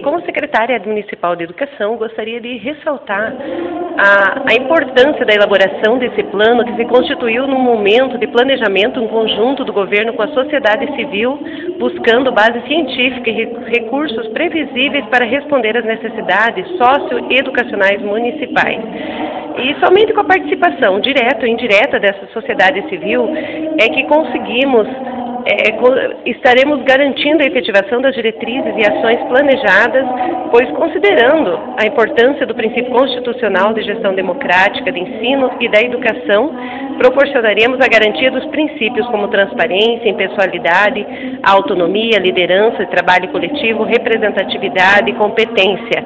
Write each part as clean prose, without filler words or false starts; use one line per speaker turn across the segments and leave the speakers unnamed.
Como secretária municipal de Educação, gostaria de ressaltar a importância da elaboração desse plano que se constituiu num momento de planejamento em conjunto do governo com a sociedade civil, buscando base científica e recursos previsíveis para responder às necessidades socioeducacionais municipais. E somente com a participação direta ou indireta dessa sociedade civil é que conseguimos estaremos garantindo a efetivação das diretrizes e ações planejadas, pois considerando a importância do princípio constitucional de gestão democrática, de ensino e da educação, proporcionaremos a garantia dos princípios como transparência, impessoalidade, autonomia, liderança, trabalho coletivo, representatividade e competência.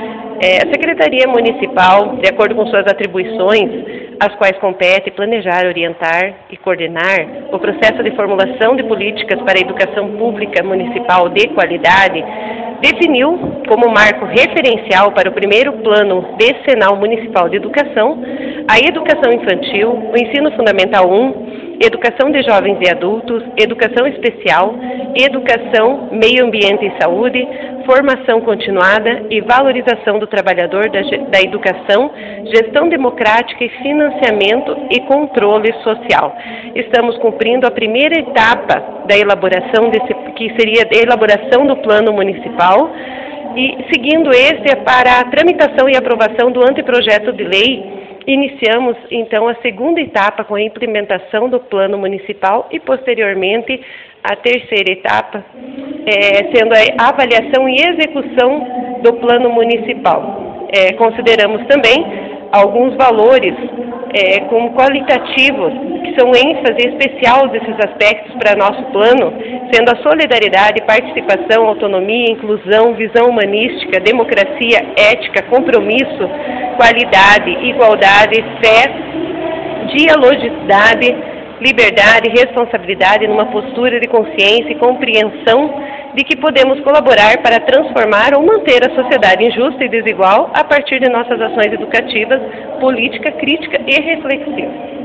A Secretaria Municipal, de acordo com suas atribuições, às quais compete planejar, orientar e coordenar o processo de formulação de políticas para a educação pública municipal de qualidade, definiu como marco referencial para o primeiro Plano Decenal Municipal de Educação a educação infantil, o ensino fundamental 1, educação de jovens e adultos, educação especial, educação, meio ambiente e saúde, formação continuada e valorização do trabalhador da educação, gestão democrática e financiamento e controle social. Estamos cumprindo a primeira etapa da elaboração que seria a elaboração do plano municipal e, seguindo para a tramitação e aprovação do anteprojeto de lei, iniciamos, então, a segunda etapa com a implementação do plano municipal e, posteriormente, a terceira etapa, sendo a avaliação e execução do plano municipal. Consideramos também alguns valores como qualitativos, que são ênfase especial desses aspectos para nosso plano, sendo a solidariedade, participação, autonomia, inclusão, visão humanística, democracia, ética, compromisso, qualidade, igualdade, fé, dialogicidade, liberdade, responsabilidade numa postura de consciência e compreensão de que podemos colaborar para transformar ou manter a sociedade injusta e desigual a partir de nossas ações educativas, política, crítica e reflexiva.